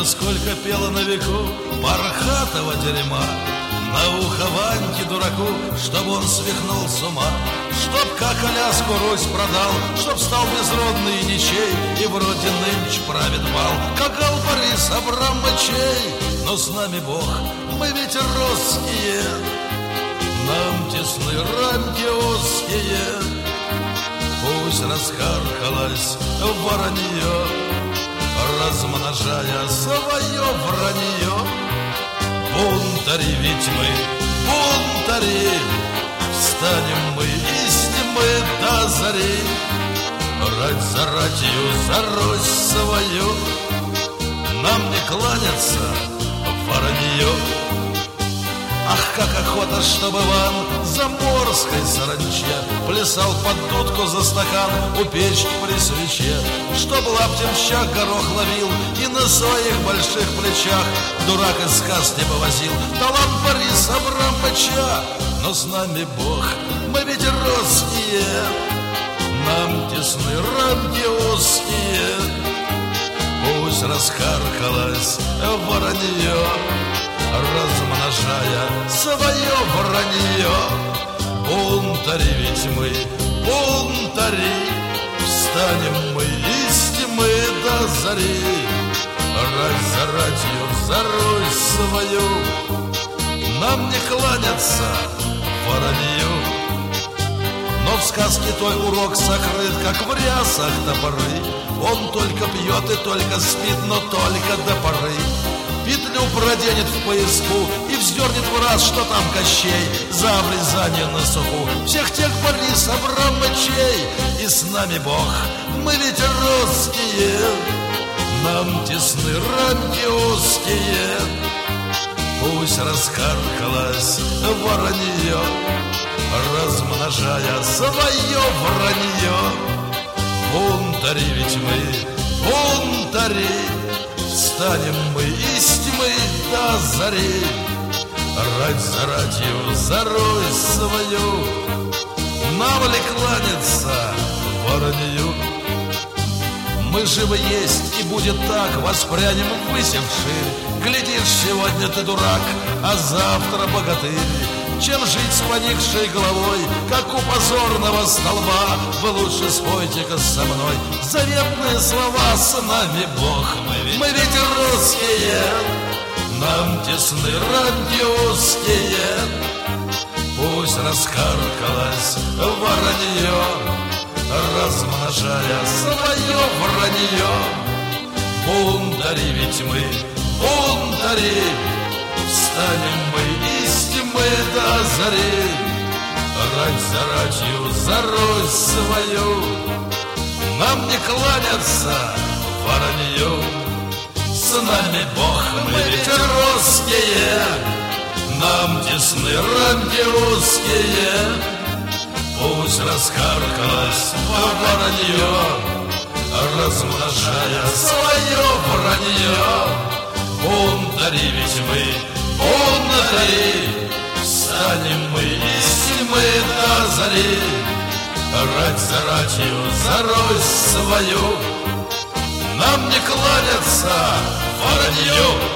сколько пела на веку бархатого дерьма на ухо Ваньке дураку, чтоб он свихнул с ума, чтоб как Аляску Русь продал, чтоб стал безродный и ничей, и вроде нынче правит бал, как Борис Абрам Мачей. Но с нами Бог, мы ведь русские, нам тесны рамки узкие. Пусть расхаркалась воронье, размножая свое вранье. Бунтари ведь мы, бунтари, встанем мы из тьмы до зари. Рать за ратью, за Русь свою, нам не кланяться воронье. Ах, как охота, чтобы Иван заморской саранче плясал под дудку за стакан у печки при свече, чтоб лаптем щак горох ловил и на своих больших плечах дурак из сказки повозил талант Бориса Абрамовича. Но с нами Бог, мы ведь русские, нам тесны рамки узкие. Пусть расхаркалась воронье, размножая свое вранье. Бунтари ведь мы, бунтари, встанем мы из тьмы до зари. Рать за ратью, за Русь свою, нам не кланяться воронью. Но в сказке той урок сокрыт, как в рясах топоры. Он только пьет и только спит, но только до поры. Петлю проденет в пояску и вздернет в раз, что там Кощей, за обрезание на суху всех тех Борис Абрамовичей. И с нами Бог, мы ведь русские, нам тесны рамки узкие. Пусть раскаркалась воронье, размножая свое вранье. Бунтари ведь мы, бунтари, встанем мы из тьмы до зари. Рать за ратью, за Русь свою, нам ли кланяться воронью? Мы живы есть и будет так, воспрянем ввысь вширь. Глядишь, сегодня ты дурак, а завтра богатырь. Чем жить с поникшей головой, как у позорного столба, вы лучше спойте-ка со мной заветные слова. С нами Бог, мы ведь русские, нам тесны рамки узкие. Пусть раскаркалась воронье, размножая свое вранье. Бунтари ведь мы, бунтари, встанем мы из тьмы до зари. Рать за ратью, за Русь свою, нам не кланяться воронью. С нами Бог, мы ведь русские, нам тесны рамки узкие. Пусть раскаркалась воронье, размножая свое вранье. Бунтари ведь мы, бунтари, встанем мы из тьмы до зари. Рать за ратью, за Русь свою, нам не кланяться воронью.